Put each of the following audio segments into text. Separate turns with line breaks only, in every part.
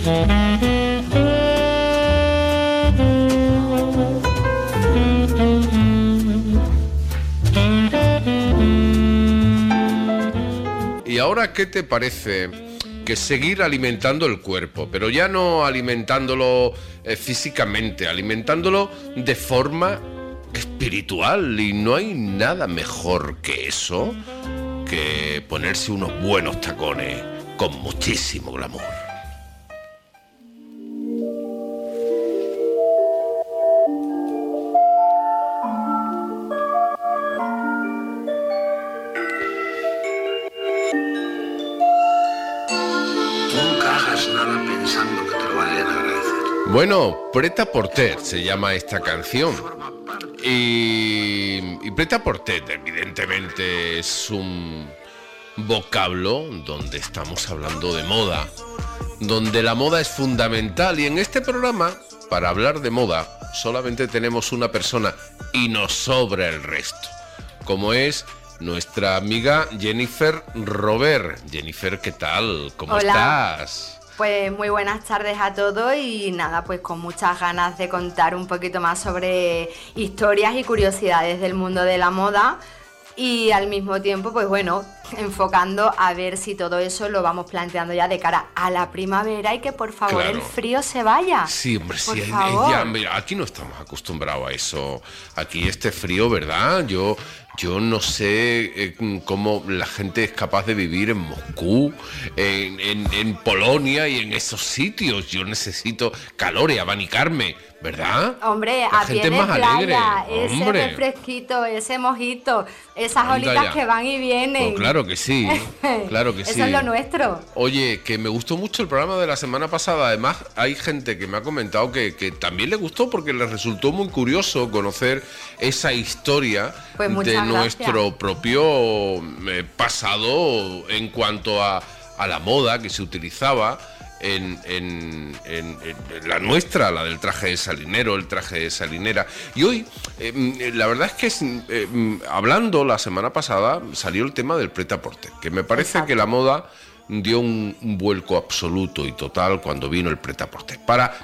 ¿Y ahora qué te parece que seguir alimentando el cuerpo, pero ya no alimentándolo físicamente, alimentándolo de forma espiritual? Y no hay nada mejor que eso, que ponerse unos buenos tacones con muchísimo glamour. Bueno, Prêt-à-porter se llama esta canción. Y Prêt-à-porter, evidentemente, es un vocablo donde estamos hablando de moda, donde la moda es fundamental. Y en este programa, para hablar de moda, solamente tenemos una persona y nos sobra el resto, como es nuestra amiga Jennifer Robert. Jennifer, ¿qué tal? ¿Cómo estás?
Pues muy buenas tardes a todos y nada, pues con muchas ganas de contar un poquito más sobre historias y curiosidades del mundo de la moda y al mismo tiempo, pues bueno, enfocando a ver si todo eso lo vamos planteando ya de cara a la primavera y que por favor el frío se vaya.
Sí, hombre, sí, ya, mira, aquí no estamos acostumbrados a eso. Aquí este frío, ¿verdad? Yo no sé cómo la gente es capaz de vivir en Moscú, en Polonia y en esos sitios. Yo necesito calor y abanicarme, ¿verdad?
Hombre, a pie de playa, ese refresquito, ese mojito, esas olitas que van y vienen.
Pues claro que sí, claro que sí.
Eso es lo nuestro.
Oye, que me gustó mucho el programa de la semana pasada. Además, hay gente que me ha comentado que también le gustó porque les resultó muy curioso conocer esa historia de nuestro propio pasado en cuanto a la moda que se utilizaba en la nuestra, la del traje de salinero, el traje de salinera. Y hoy, la verdad es que hablando la semana pasada, salió el tema del prêt-à-porter, que me parece que la moda dio un vuelco absoluto y total cuando vino el prêt-à-porter.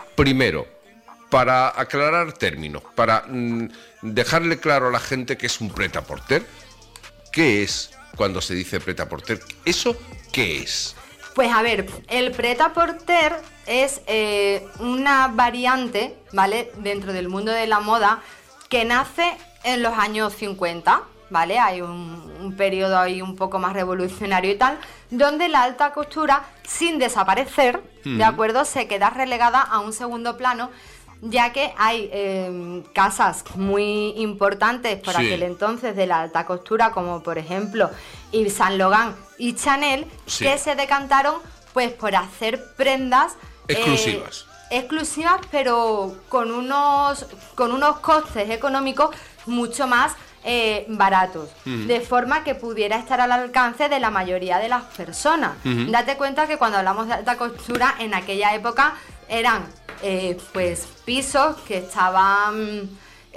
Para aclarar términos, para dejarle claro a la gente qué es un prêt-à-porter, qué es cuando se dice prêt-à-porter, ¿eso qué es?
Pues a ver, el prêt-à-porter es una variante, ¿vale?, dentro del mundo de la moda que nace en los años 50, ¿vale? Hay un periodo ahí un poco más revolucionario y tal, donde la alta costura, sin desaparecer, ¿de acuerdo?, se queda relegada a un segundo plano, ya que hay casas muy importantes por aquel entonces de la alta costura, como por ejemplo Yves Saint Laurent y Chanel, que se decantaron pues por hacer prendas exclusivas, pero con unos costes económicos mucho más baratos, de forma que pudiera estar al alcance de la mayoría de las personas. Date cuenta que cuando hablamos de alta costura, en aquella época eran pues pisos que estaban,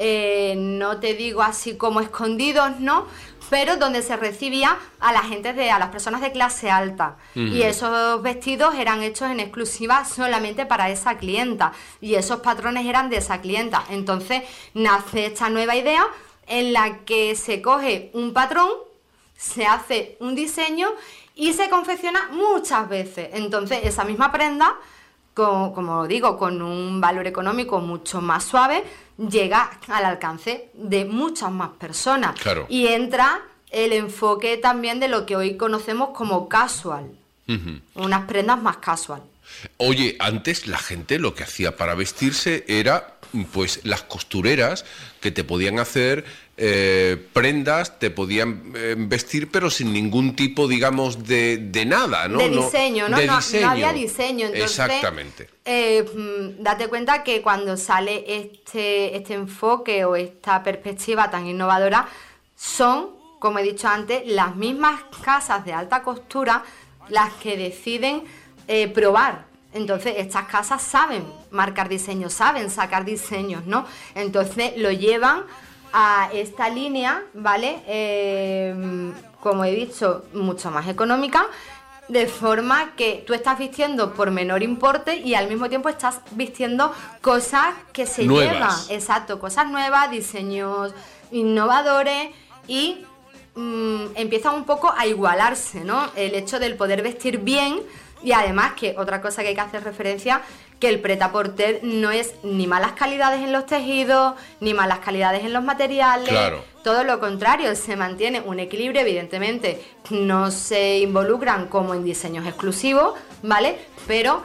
no te digo así como escondidos, ¿no?, pero donde se recibía a las personas de clase alta. Y esos vestidos eran hechos en exclusiva solamente para esa clienta, y esos patrones eran de esa clienta. Entonces nace esta nueva idea en la que se coge un patrón, se hace un diseño y se confecciona muchas veces. Entonces esa misma prenda, como digo, con un valor económico mucho más suave, llega al alcance de muchas más personas.
Claro.
Y entra el enfoque también de lo que hoy conocemos como casual. Unas prendas más casual.
Oye, antes la gente lo que hacía para vestirse era, pues, las costureras que te podían hacer prendas, te podían vestir, pero sin ningún tipo, digamos, de nada, ¿no?
De diseño, ¿no?
De
no,
diseño.
No había diseño. Entonces,
exactamente.
Date cuenta que cuando sale este enfoque o esta perspectiva tan innovadora, son, como he dicho antes, las mismas casas de alta costura las que deciden probar. Entonces estas casas saben marcar diseños, saben sacar diseños, ¿no? Entonces lo llevan a esta línea, ¿vale? Como he dicho, mucho más económica, de forma que tú estás vistiendo por menor importe y al mismo tiempo estás vistiendo cosas que se llevan. Exacto, cosas nuevas, diseños innovadores y empiezan un poco a igualarse, ¿no? El hecho del poder vestir bien y además que otra cosa que hay que hacer referencia, que el prêt-à-porter no es ni malas calidades en los tejidos, ni malas calidades en los materiales.
Claro.
Todo lo contrario, se mantiene un equilibrio, evidentemente no se involucran como en diseños exclusivos, ¿vale? Pero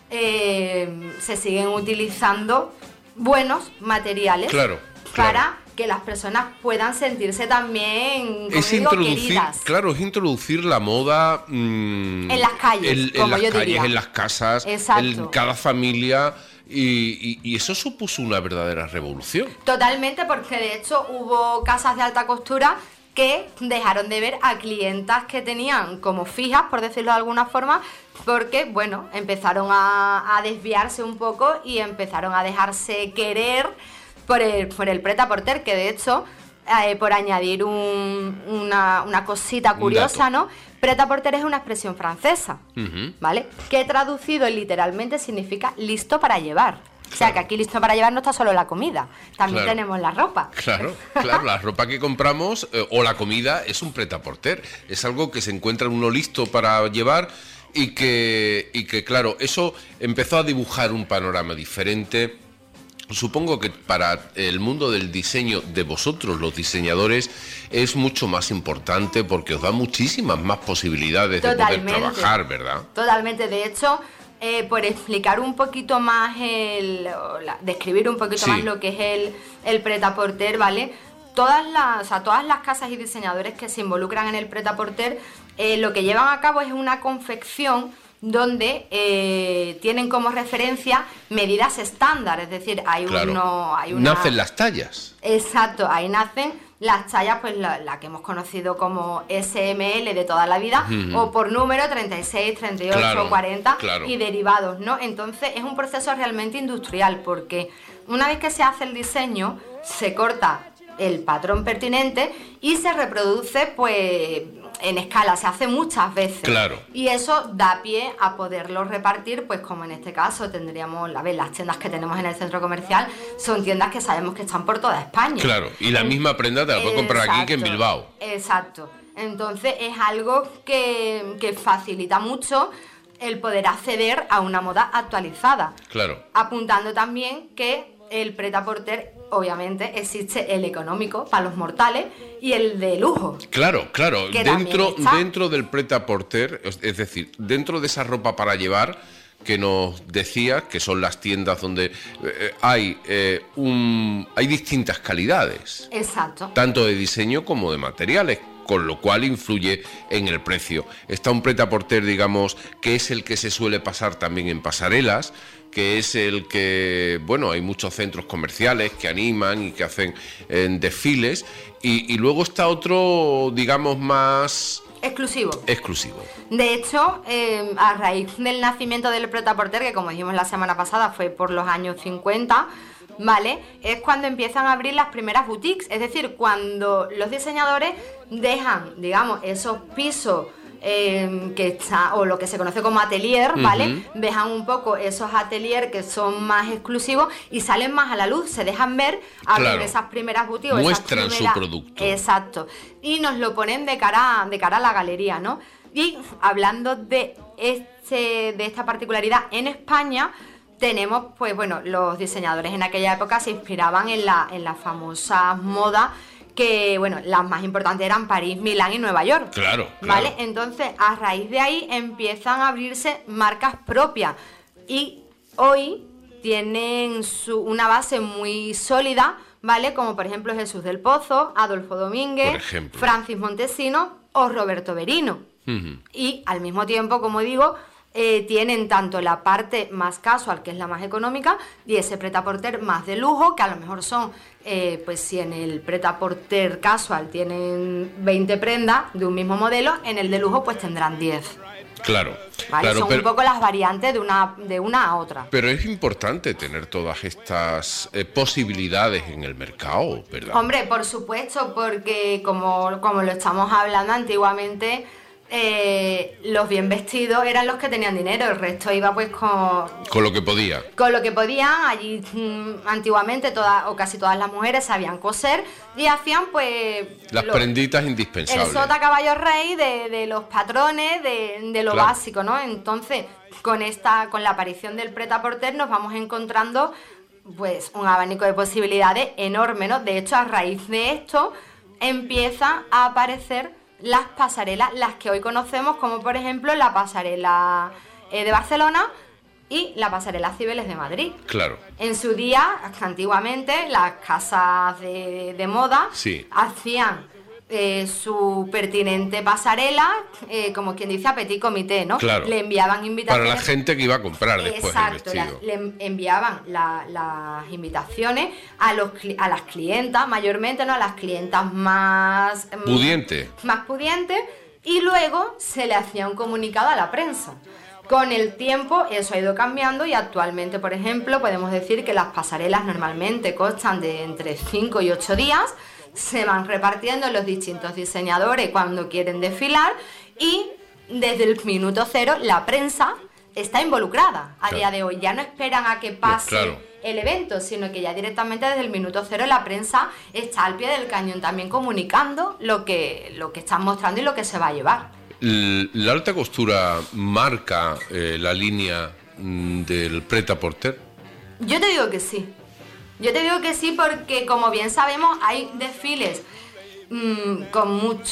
se siguen utilizando buenos materiales para que las personas puedan sentirse también, queridas.
Claro, es introducir la moda
en las calles,
en las casas, en cada familia. Y eso supuso una verdadera revolución.
Totalmente, porque de hecho hubo casas de alta costura que dejaron de ver a clientas que tenían como fijas, por decirlo de alguna forma, porque, bueno, empezaron a desviarse un poco y empezaron a dejarse querer por el prêt-à-porter, que de hecho, por añadir una cosita curiosa, ¿no? Prêt-à-porter es una expresión francesa, ¿vale? Que traducido literalmente significa listo para llevar. O sea, que aquí listo para llevar no está solo la comida, también tenemos la ropa.
Claro, la ropa que compramos o la comida es un prêt-à-porter, es algo que se encuentra uno listo para llevar y que claro, eso empezó a dibujar un panorama diferente. Supongo que para el mundo del diseño de vosotros, los diseñadores, es mucho más importante porque os da muchísimas más posibilidades de poder trabajar, ¿verdad?
Totalmente, de hecho, por explicar un poquito más, describir un poquito más lo que es el prêt-à-porter, ¿vale? Todas las casas y diseñadores que se involucran en el prêt-à-porter, lo que llevan a cabo es una confección donde tienen como referencia medidas estándar, es decir,
nacen las tallas.
Exacto, ahí nacen las tallas, pues la que hemos conocido como SML de toda la vida, o por número 36, 38, 40 y derivados, ¿no? Entonces es un proceso realmente industrial, porque una vez que se hace el diseño, se corta el patrón pertinente y se reproduce, pues, en escala, se hace muchas veces.
Claro.
Y eso da pie a poderlo repartir, pues como en este caso tendríamos, las tiendas que tenemos en el centro comercial son tiendas que sabemos que están por toda España.
Claro, y la misma prenda te la puedes comprar aquí que en Bilbao.
Exacto. Entonces es algo que facilita mucho el poder acceder a una moda actualizada.
Claro.
Apuntando también que el prêt-à-porter, obviamente, existe el económico para los mortales y el de lujo.
Claro. Dentro del prêt-à-porter, es decir, dentro de esa ropa para llevar que nos decía, que son las tiendas donde hay distintas calidades.
Exacto.
Tanto de diseño como de materiales, con lo cual influye en el precio. Está un prêt-à-porter, digamos, que es el que se suele pasar también en pasarelas, que es el que, bueno, hay muchos centros comerciales que animan y que hacen desfiles, y luego está otro, digamos, más
exclusivo.
De
hecho, a raíz del nacimiento del prêt-à-porter, que como dijimos la semana pasada fue por los años 50, ¿vale? Es cuando empiezan a abrir las primeras boutiques, es decir, cuando los diseñadores dejan, digamos, esos pisos o lo que se conoce como atelier, ¿vale? Dejan un poco esos atelier que son más exclusivos y salen más a la luz, se dejan ver, abren esas primeras boutiques.
Muestran su producto.
Exacto. Y nos lo ponen de cara a la galería, ¿no? Y hablando de esta particularidad en España, tenemos, pues bueno, los diseñadores en aquella época se inspiraban en las famosas modas que, bueno, las más importantes eran París, Milán y Nueva York.
Claro.
¿Vale? Entonces, a raíz de ahí empiezan a abrirse marcas propias y hoy tienen una base muy sólida, ¿vale? Como por ejemplo Jesús del Pozo, Adolfo Domínguez, Francis Montesino o Roberto Berino. Y al mismo tiempo, como digo, tienen tanto la parte más casual, que es la más económica, y ese prêt-à-porter más de lujo, que a lo mejor son, pues si en el prêt-à-porter casual tienen 20 prendas de un mismo modelo, en el de lujo pues tendrán 10.
Claro,
¿vale? Son un poco las variantes de una a otra.
Pero es importante tener todas estas posibilidades en el mercado, ¿verdad?
Hombre, por supuesto, porque como lo estamos hablando antiguamente, los bien vestidos eran los que tenían dinero, el resto iba pues
con lo que podía.
Con lo que podían. Allí antiguamente todas o casi todas las mujeres sabían coser y hacían pues
las prenditas indispensables.
El sota caballo rey de los patrones, de lo básico, ¿no? Entonces, con la aparición del prêt-à-porter nos vamos encontrando pues un abanico de posibilidades enorme, ¿no? De hecho, a raíz de esto empiezan a aparecer las pasarelas, las que hoy conocemos, como por ejemplo la pasarela de Barcelona y la pasarela Cibeles de Madrid.
Claro.
En su día, antiguamente, las casas de moda hacían su pertinente pasarela, como quien dice, a petit comité, ¿no?
Claro.
Le enviaban invitaciones.
Para la gente que iba a comprar después el vestido.
Le enviaban las invitaciones a las clientas, mayormente, ¿no? A las clientas más
pudientes.
Y luego se le hacía un comunicado a la prensa. Con el tiempo eso ha ido cambiando y actualmente, por ejemplo, podemos decir que las pasarelas normalmente constan de entre 5 y 8 días, se van repartiendo en los distintos diseñadores cuando quieren desfilar y desde el minuto cero la prensa está involucrada. A día de hoy ya no esperan a que pase el evento, sino que ya directamente desde el minuto cero la prensa está al pie del cañón también comunicando lo que están mostrando y lo que se va a llevar.
¿La alta costura marca la línea del prêt-à-porter?
Yo te digo que sí. Yo te digo que sí porque, como bien sabemos, hay desfiles con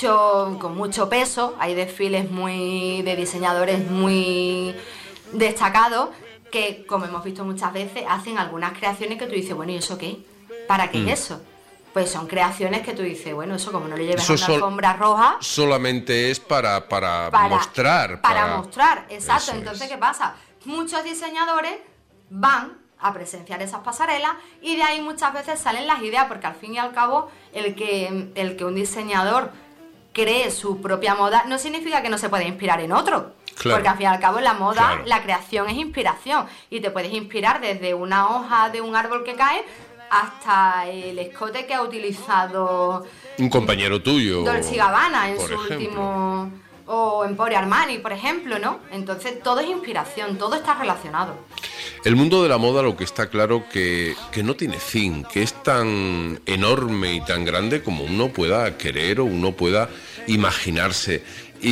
mucho peso, hay desfiles de diseñadores muy destacados que, como hemos visto muchas veces, hacen algunas creaciones que tú dices, bueno, ¿y eso qué? ¿Para qué es eso? Pues son creaciones que tú dices, bueno, eso como no le lleves a una alfombra roja...
Solamente es para mostrar.
Para mostrar, exacto. Entonces, ¿qué pasa? Muchos diseñadores van a presenciar esas pasarelas y de ahí muchas veces salen las ideas, porque al fin y al cabo el que un diseñador cree su propia moda no significa que no se pueda inspirar en otro. Claro. Porque al fin y al cabo la moda, la creación es inspiración y te puedes inspirar desde una hoja de un árbol que cae hasta el escote que ha utilizado
un compañero tuyo,
Dolce & Gabbana en su último, o Emporio Armani, por ejemplo, ¿no? Entonces todo es inspiración, todo está relacionado.
El mundo de la moda, lo que está claro que no tiene fin, que es tan enorme y tan grande como uno pueda querer o uno pueda imaginarse.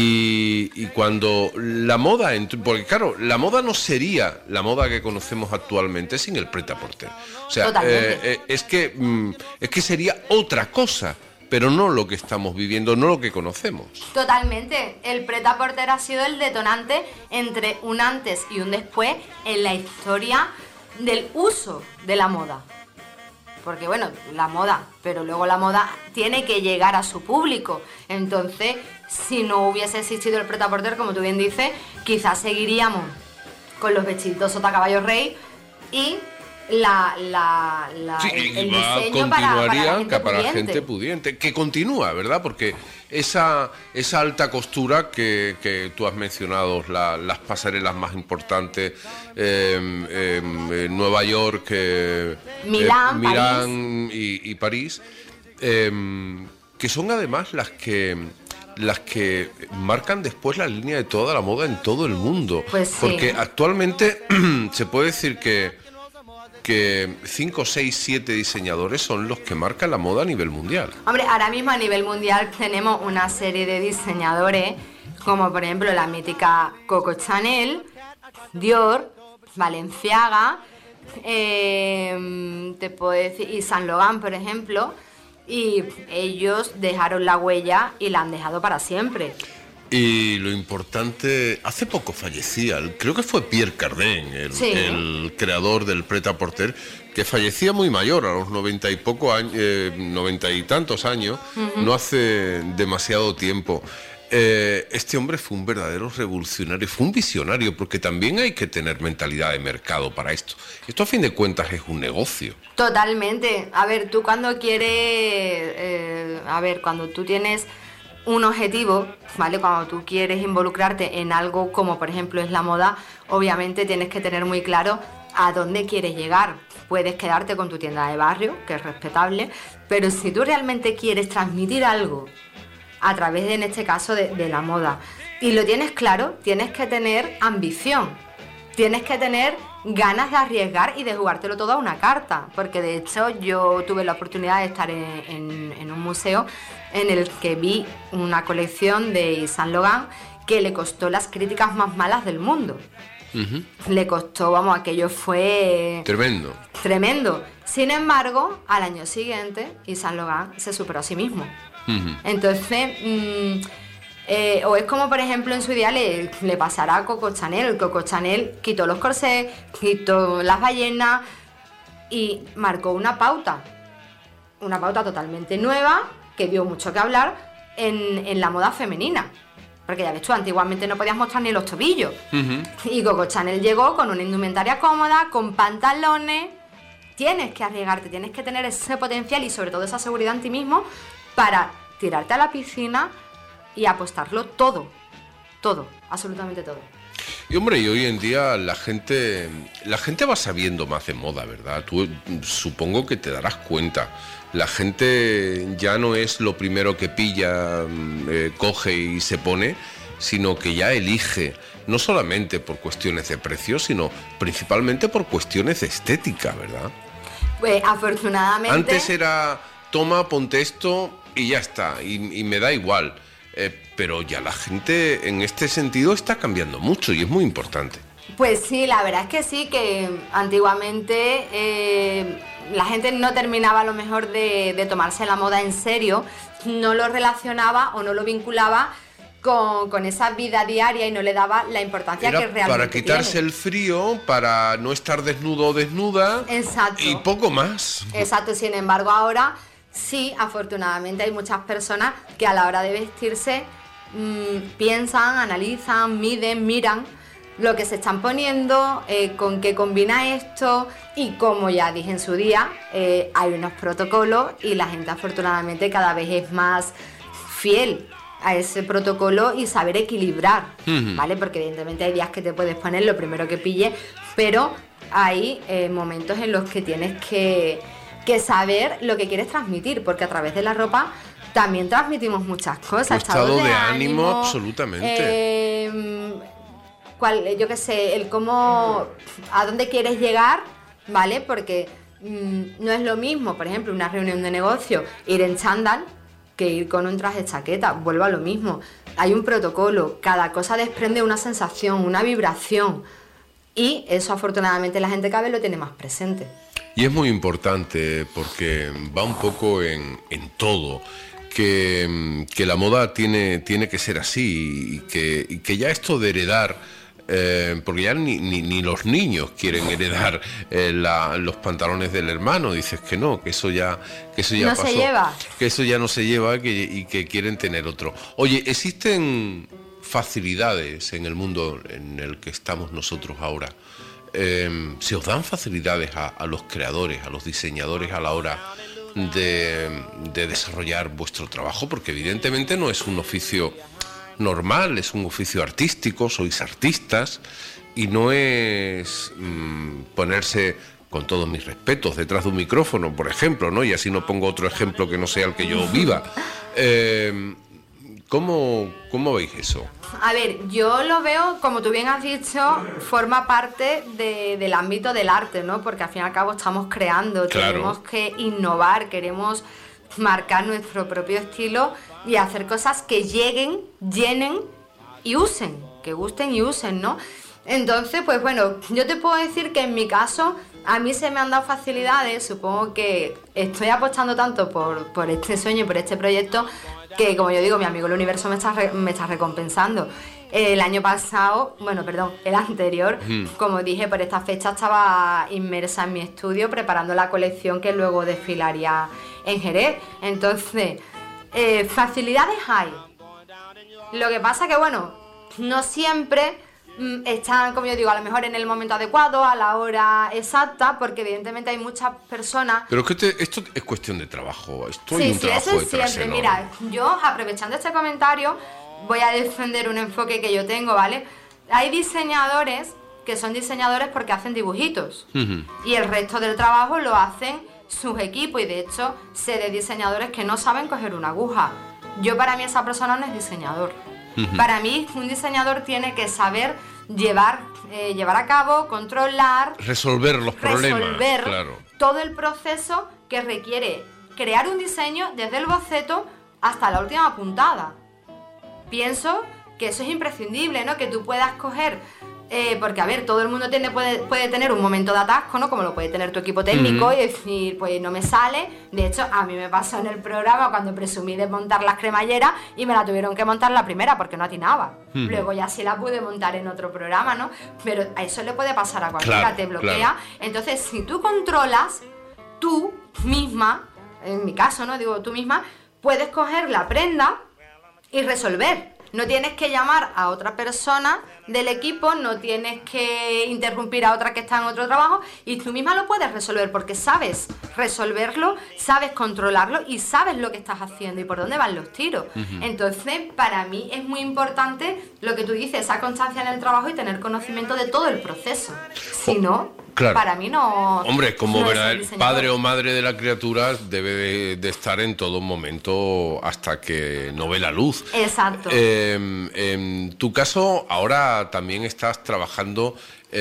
Y cuando la moda, porque claro, la moda no sería la moda que conocemos actualmente sin el prêt-à-porter. O sea, es que sería otra cosa, pero no lo que estamos viviendo, no lo que conocemos.
Totalmente. El prêt-à-porter ha sido el detonante entre un antes y un después en la historia del uso de la moda. Porque bueno, la moda, pero luego la moda tiene que llegar a su público. Entonces, si no hubiese existido el prêt-à-porter, como tú bien dices, quizás seguiríamos con los vestidos sota caballo rey y el diseño para la gente
pudiente, que continúa, ¿verdad? Porque esa alta costura que tú has mencionado, las pasarelas más importantes, Nueva York,
Milán
y París, que son además las que marcan después la línea de toda la moda en todo el mundo.
Pues sí.
Porque actualmente se puede decir que 5, 6, 7 diseñadores son los que marcan la moda a nivel mundial.
Hombre, ahora mismo a nivel mundial tenemos una serie de diseñadores, como por ejemplo la mítica Coco Chanel, Dior, Balenciaga, te puedo decir, y Saint Laurent, por ejemplo, y ellos dejaron la huella y la han dejado para siempre.
Y lo importante, hace poco fallecía, creo que fue Pierre Cardin, el creador del prêt-à-porter, que fallecía muy mayor, a los 90 y tantos años, no hace demasiado tiempo. Este hombre fue un verdadero revolucionario, fue un visionario, porque también hay que tener mentalidad de mercado para esto. Esto a fin de cuentas es un negocio.
Totalmente. A ver, tú cuando quieres, cuando tú tienes un objetivo, ¿vale? Cuando tú quieres involucrarte en algo como por ejemplo es la moda, obviamente tienes que tener muy claro a dónde quieres llegar. Puedes quedarte con tu tienda de barrio, que es respetable, pero si tú realmente quieres transmitir algo a través de, en este caso, de la moda, y lo tienes claro, tienes que tener ambición, tienes que tener ganas de arriesgar y de jugártelo todo a una carta, porque de hecho yo tuve la oportunidad de estar en un museo en el que vi una colección de Yves Saint Laurent que le costó las críticas más malas del mundo. Uh-huh. Le costó, vamos, aquello fue... Tremendo. Sin embargo, al año siguiente, Yves Saint Laurent se superó a sí mismo. Uh-huh. Entonces... o es como, por ejemplo, en su día le pasará a Coco Chanel. Coco Chanel quitó los corsés, quitó las ballenas y marcó una pauta totalmente nueva que dio mucho que hablar en la moda femenina. Porque ya ves tú, antiguamente no podías mostrar ni los tobillos. Uh-huh. Y Coco Chanel llegó con una indumentaria cómoda, con pantalones. Tienes que arriesgarte, tienes que tener ese potencial y sobre todo esa seguridad en ti mismo para tirarte a la piscina y apostarlo todo, absolutamente todo.
Y hombre, y hoy en día la gente va sabiendo más de moda, ¿verdad? Tú supongo que te darás cuenta. La gente ya no es lo primero que pilla, coge y se pone, sino que ya elige, no solamente por cuestiones de precio, sino principalmente por cuestiones de estética, ¿verdad?
Pues afortunadamente...
Antes era, toma, ponte esto y ya está, y me da igual. Pero ya la gente en este sentido está cambiando mucho y es muy importante.
Pues sí, la verdad es que sí, que antiguamente la gente no terminaba a lo mejor de tomarse la moda en serio, no lo relacionaba o no lo vinculaba con esa vida diaria y no le daba la importancia
era
que realmente
para quitarse
tiene.
El frío, para no estar desnudo o desnuda.
Exacto.
Y poco más.
Exacto, sin embargo ahora sí, afortunadamente hay muchas personas que a la hora de vestirse piensan, analizan, miden, miran lo que se están poniendo, con qué combina esto y como ya dije en su día, hay unos protocolos y la gente afortunadamente cada vez es más fiel a ese protocolo y saber equilibrar, uh-huh. ¿Vale? Porque evidentemente hay días que te puedes poner lo primero que pille, pero hay momentos en los que tienes que saber lo que quieres transmitir, porque a través de la ropa también transmitimos muchas cosas.
Estado de ánimo, absolutamente.
Yo qué sé, el cómo, a dónde quieres llegar, ¿vale? Porque no es lo mismo, por ejemplo, una reunión de negocio, ir en chándal que ir con un traje chaqueta, vuelvo a lo mismo. Hay un protocolo, cada cosa desprende una sensación, una vibración, y eso afortunadamente la gente cada vez lo tiene más presente.
Y es muy importante porque va un poco en todo, que la moda tiene que ser así y que ya esto de heredar, porque ya ni los niños quieren heredar los pantalones del hermano, dices que no, que eso ya no pasó,
se lleva.
Que eso ya no se lleva y que quieren tener otro. Oye, ¿existen facilidades en el mundo en el que estamos nosotros ahora? ¿Se os dan facilidades a los creadores, a los diseñadores a la hora de desarrollar vuestro trabajo? Porque evidentemente no es un oficio normal, es un oficio artístico, sois artistas y no es ponerse, con todos mis respetos, detrás de un micrófono, por ejemplo, ¿no? Y así no pongo otro ejemplo que no sea el que yo viva. ¿Cómo veis eso?
A ver, yo lo veo, como tú bien has dicho, forma parte del ámbito del arte, ¿no? Porque al fin y al cabo estamos creando, claro. Tenemos que innovar, queremos marcar nuestro propio estilo y hacer cosas que lleguen, llenen y usen, que gusten y usen, ¿no? Entonces, pues bueno, yo te puedo decir que en mi caso a mí se me han dado facilidades, supongo que estoy apostando tanto por este sueño y por este proyecto que, como yo digo, mi amigo el universo me está recompensando. El año pasado, el anterior, como dije, por esta fecha estaba inmersa en mi estudio preparando la colección que luego desfilaría en Jerez. Entonces, facilidades hay. Lo que pasa que, no siempre están, como yo digo, a lo mejor en el momento adecuado, a la hora exacta, porque evidentemente hay muchas personas...
Pero es que esto es cuestión de trabajo, hay un trabajo
eso es
detrás,
siempre.
¿no?
Mira, yo aprovechando este comentario voy a defender un enfoque que yo tengo, ¿vale? Hay diseñadores que son diseñadores porque hacen dibujitos, uh-huh. Y el resto del trabajo lo hacen sus equipos, y de hecho, sé de diseñadores que no saben coger una aguja. Para mí esa persona no es diseñador. Para mí, un diseñador tiene que saber llevar a cabo, controlar,
resolver los problemas, claro,
todo el proceso que requiere crear un diseño desde el boceto hasta la última puntada. Pienso que eso es imprescindible, ¿no? Que tú puedas coger, porque a ver, todo el mundo puede tener un momento de atasco, ¿no? Como lo puede tener tu equipo técnico y decir, pues no me sale. De hecho, a mí me pasó en el programa cuando presumí de montar las cremalleras y me la tuvieron que montar la primera porque no atinaba. Luego ya sí la pude montar en otro programa, ¿no? Pero a eso le puede pasar a cualquiera, claro, te bloquea. Claro. Entonces, si tú controlas, tú misma, en mi caso, ¿no? Digo, tú misma, puedes coger la prenda y resolver. No tienes que llamar a otra persona del equipo, no tienes que interrumpir a otra que está en otro trabajo y tú misma lo puedes resolver porque sabes resolverlo, sabes controlarlo y sabes lo que estás haciendo y por dónde van los tiros. Entonces, para mí es muy importante lo que tú dices, esa constancia en el trabajo y tener conocimiento de todo el proceso. Si no, claro, para mí no...
Hombre, como el padre o madre de la criatura debe de estar en todo momento hasta que no ve la luz.
Exacto.
En tu caso, ahora también estás trabajando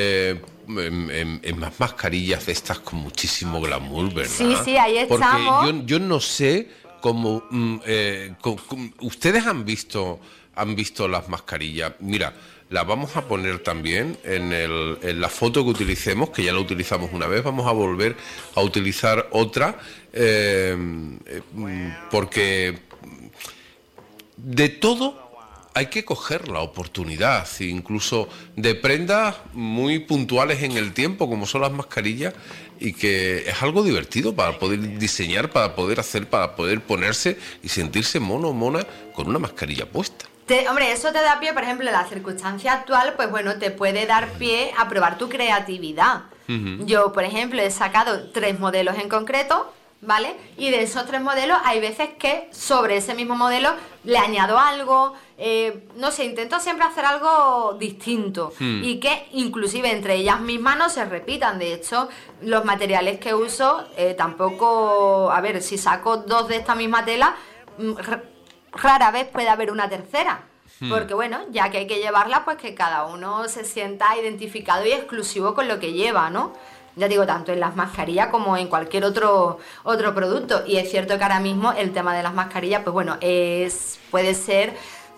en más mascarillas de estas con muchísimo glamour, ¿verdad?
Sí, ahí estamos.
Porque yo no sé cómo... ustedes han visto las mascarillas. Mira, la vamos a poner también en la foto que utilicemos, que ya la utilizamos una vez, vamos a volver a utilizar otra, porque de todo hay que coger la oportunidad, incluso de prendas muy puntuales en el tiempo, como son las mascarillas, y que es algo divertido para poder diseñar, para poder hacer, para poder ponerse y sentirse mono o mona con una mascarilla puesta.
Hombre, eso te da pie, por ejemplo, en la circunstancia actual, pues bueno, te puede dar pie a probar tu creatividad. Yo, por ejemplo, he sacado 3 modelos en concreto, ¿vale? Y de esos 3 modelos hay veces que sobre ese mismo modelo le añado algo, no sé, intento siempre hacer algo distinto y que inclusive entre ellas mismas no se repitan. De hecho, los materiales que uso tampoco, a ver, si saco 2 de esta misma tela, rara vez puede haber una tercera, porque bueno, ya que hay que llevarla, pues que cada uno se sienta identificado y exclusivo con lo que lleva, ¿no? Ya digo, tanto en las mascarillas como en cualquier otro producto. Y es cierto que ahora mismo el tema de las mascarillas, pues bueno, puede ser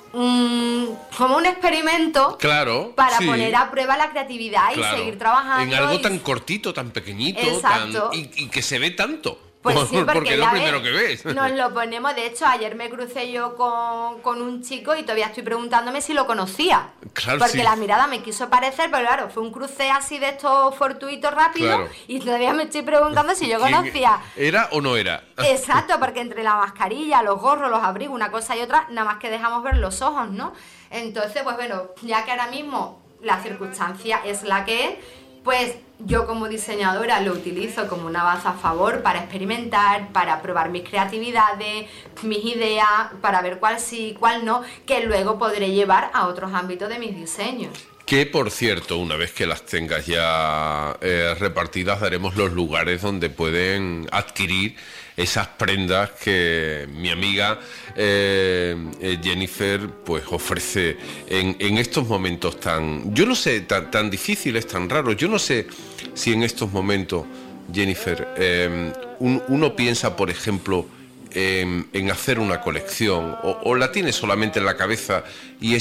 como un experimento,
claro,
para poner a prueba la creatividad y seguir trabajando.
En algo tan cortito, tan pequeñito, y que se ve tanto.
Pues sí, porque
es lo primero que ves.
Nos lo ponemos. De hecho, ayer me crucé yo con un chico y todavía estoy preguntándome si lo conocía.
Claro,
porque la mirada me quiso parecer, pero claro, fue un cruce así de estos fortuitos rápido, y todavía me estoy preguntando si yo conocía.
¿Era o no era?
Exacto, porque entre la mascarilla, los gorros, los abrigos, una cosa y otra, nada más que dejamos ver los ojos, ¿no? Entonces, pues bueno, ya que ahora mismo la circunstancia es la que es, pues yo como diseñadora lo utilizo como una base a favor para experimentar, para probar mis creatividades, mis ideas, para ver cuál sí, cuál no, que luego podré llevar a otros ámbitos de mis diseños.
Que, por cierto, una vez que las tengas ya repartidas, daremos los lugares donde pueden adquirir esas prendas que mi amiga Jennifer pues ofrece en estos momentos yo no sé, tan difíciles, tan raros. Yo no sé si en estos momentos, Jennifer, uno piensa, por ejemplo, en hacer una colección o la tiene solamente en la cabeza y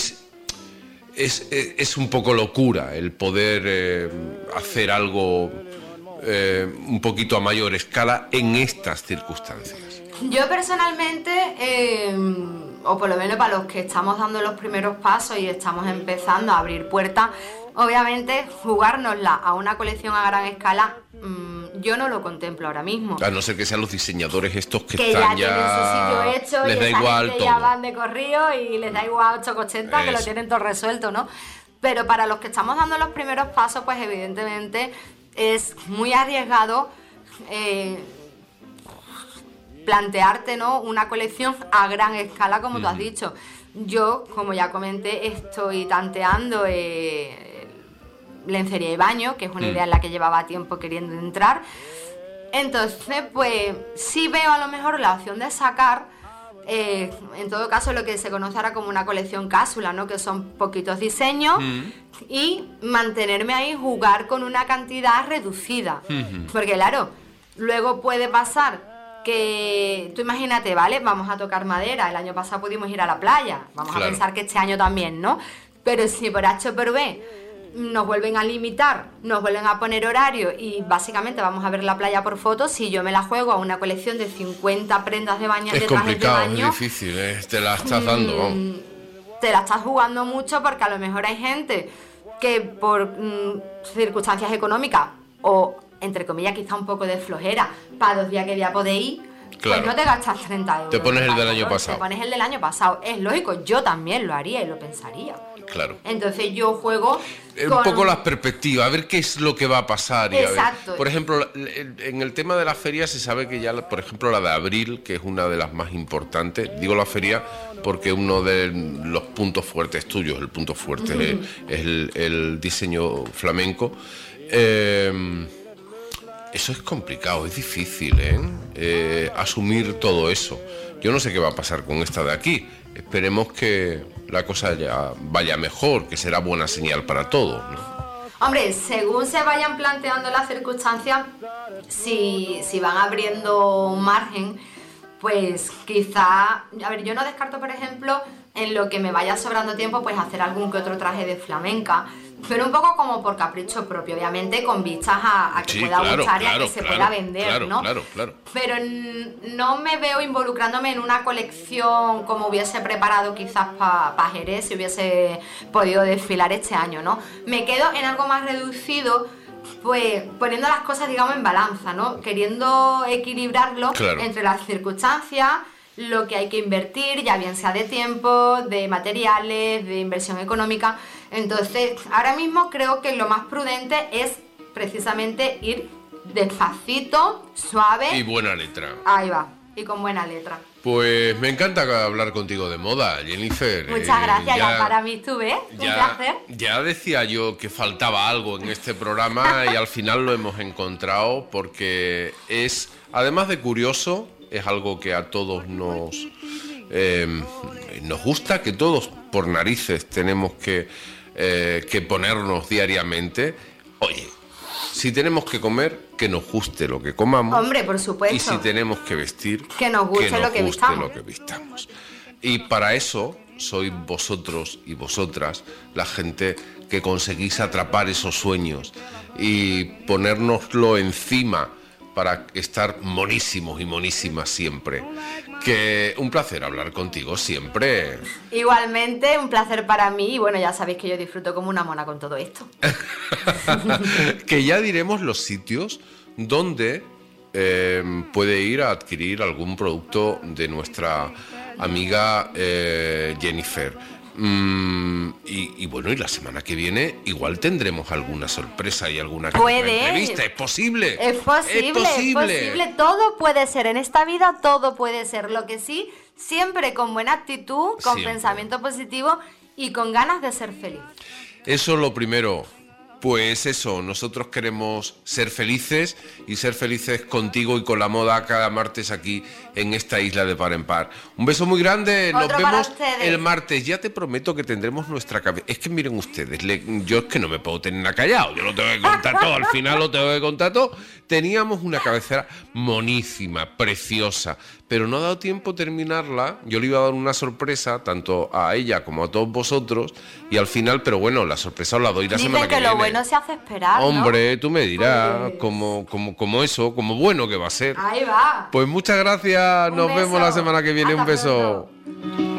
es un poco locura el poder hacer algo un poquito a mayor escala en estas circunstancias.
Yo personalmente, o por lo menos para los que estamos dando los primeros pasos y estamos empezando a abrir puertas, obviamente jugárnosla a una colección a gran escala, yo no lo contemplo ahora mismo.
A no ser que sean los diseñadores estos que están
ya tienen su sitio hecho,
les da igual todo.
Ya van de corrido y les da igual 880, que lo tienen todo resuelto, ¿no? Pero para los que estamos dando los primeros pasos, pues evidentemente es muy arriesgado plantearte, ¿no?, una colección a gran escala, como tú has dicho. Yo, como ya comenté, estoy tanteando lencería y baño, que es una idea en la que llevaba tiempo queriendo entrar. Entonces, pues sí veo a lo mejor la opción de sacar en todo caso lo que se conoce ahora como una colección cápsula, ¿no? Que son poquitos diseños y mantenerme ahí, jugar con una cantidad reducida. Porque claro, luego puede pasar que, tú imagínate, ¿vale? Vamos a tocar madera, el año pasado pudimos ir a la playa, vamos a pensar que este año también, ¿no? Pero si por H o por B nos vuelven a limitar, nos vuelven a poner horario y básicamente vamos a ver la playa por fotos, si yo me la juego a una colección de 50 prendas de baño,
es complicado, es difícil, te la estás dando.
Te la estás jugando mucho porque a lo mejor hay gente que por circunstancias económicas o, entre comillas, quizá un poco de flojera, para 2 días que voy a poder ir, pues no te gastas 30 euros.
Te pones el del año pasado.
Te pones el del año pasado. Es lógico, yo también lo haría y lo pensaría.
Claro.
Entonces yo juego
un poco las perspectivas, a ver qué es lo que va a pasar.
Exacto.
A ver. Por ejemplo, en el tema de la feria se sabe que ya, por ejemplo, la de abril, que es una de las más importantes, digo la feria porque uno de los puntos fuertes tuyos, el punto fuerte es el diseño flamenco. Eso es complicado, es difícil, asumir todo eso. Yo no sé qué va a pasar con esta de aquí. Esperemos que la cosa ya vaya mejor, que será buena señal para todos, ¿no?
Hombre, según se vayan planteando las circunstancias, si van abriendo margen, pues quizá... A ver, yo no descarto, por ejemplo, en lo que me vaya sobrando tiempo, pues hacer algún que otro traje de flamenca, pero un poco como por capricho propio, obviamente con vistas a que pueda gustar y a que se pueda vender, ¿no?
Claro.
Pero no me veo involucrándome en una colección como hubiese preparado quizás para Jerez, si hubiese podido desfilar este año, ¿no? Me quedo en algo más reducido, pues poniendo las cosas, digamos, en balanza, ¿no? Queriendo equilibrarlo entre las circunstancias, lo que hay que invertir, ya bien sea de tiempo, de materiales, de inversión económica. Entonces, ahora mismo creo que lo más prudente es precisamente ir despacito, suave.
Y buena letra.
Ahí va, y con buena letra.
Pues me encanta hablar contigo de moda, Jennifer.
Muchas gracias, ya para mí estuve, un placer.
Ya decía yo que faltaba algo en este programa y al final lo hemos encontrado porque es, además de curioso, es algo que a todos nos gusta, que todos por narices tenemos que ponernos diariamente. Oye, si tenemos que comer, que nos guste lo que comamos.
Hombre, por supuesto.
Y si tenemos que vestir,
que nos guste lo que
vistamos. Y para eso sois vosotros y vosotras la gente que conseguís atrapar esos sueños y ponérnoslo encima para estar monísimos y monísimas siempre. Que un placer hablar contigo siempre.
Igualmente, un placer para mí. Y bueno, ya sabéis que yo disfruto como una mona con todo esto.
Que ya diremos los sitios donde puede ir a adquirir algún producto de nuestra amiga Jennifer. Y bueno, y la semana que viene igual tendremos alguna sorpresa y alguna entrevista. ¿Es posible?
Es posible. Todo puede ser. En esta vida todo puede ser. Lo que sí, siempre con buena actitud, con pensamiento positivo y con ganas de ser feliz.
Eso es lo primero. Pues eso, nosotros queremos ser felices y ser felices contigo y con la moda cada martes aquí en esta isla de Par en Par. Un beso muy grande, nos vemos el martes. Ya te prometo que tendremos nuestra cabeza. Es que miren ustedes, yo es que no me puedo tener callado, yo lo tengo que contar todo, al final lo tengo que contar todo. Teníamos una cabecera monísima, preciosa, pero no ha dado tiempo terminarla. Yo le iba a dar una sorpresa tanto a ella como a todos vosotros y al final, pero bueno, la sorpresa os la doy la semana que viene.
Lo bueno se hace esperar,
hombre, ¿no? Tú me dirás, como eso, como bueno que va a ser.
Ahí va.
Pues muchas gracias, nos vemos la semana que viene. Un beso.
Pronto.